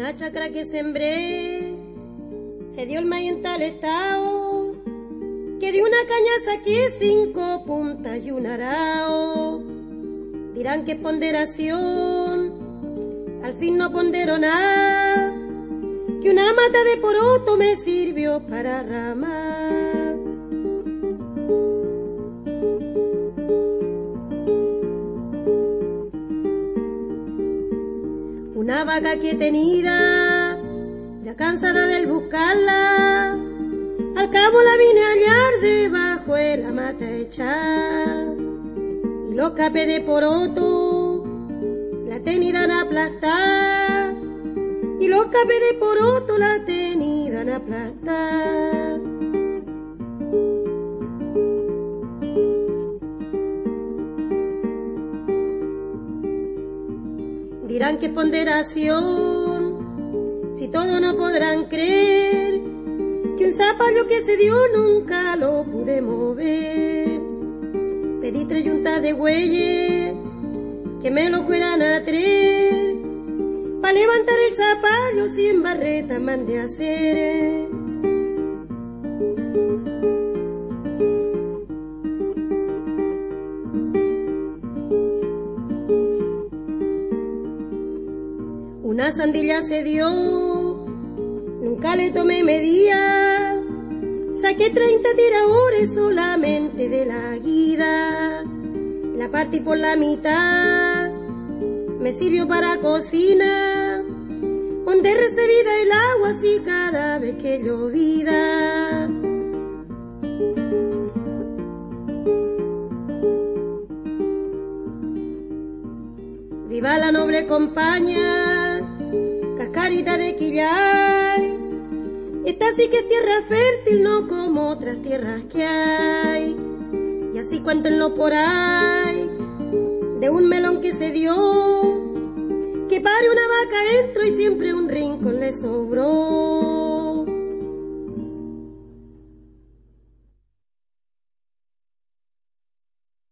la chacra que sembré se dio el maíz en tal estado que de una caña saqué 5 puntas y un arao. Dirán que es ponderación, al fin no pondero nada, que una mata de poroto me sirvió para ramar. Una vaca que tenida, ya cansada del buscarla, al cabo la vine a hallar debajo de la mata hecha. Y los capes de poroto la tenidan aplastar, y los capes de poroto la tenidan aplastar. Dirán que es ponderación, si todo no podrán creer, que un zapallo que se dio nunca lo pude mover. Pedí 3 yuntas de bueyes que me lo fueran a traer, pa' levantar el zapallo 100 barretas mandé a hacer. Una sandilla se dio, nunca le tomé medida, saqué 30 tiradores solamente de la guida. La partí por la mitad, me sirvió para cocina, donde recibida el agua así cada vez que llovida. Viva la noble compañía, cascarita de quillay, esta sí que es tierra fértil, no como otras tierras que hay. Y así cuéntenlo por ahí, de un melón que se dio, que pare una vaca dentro y siempre un rincón le sobró.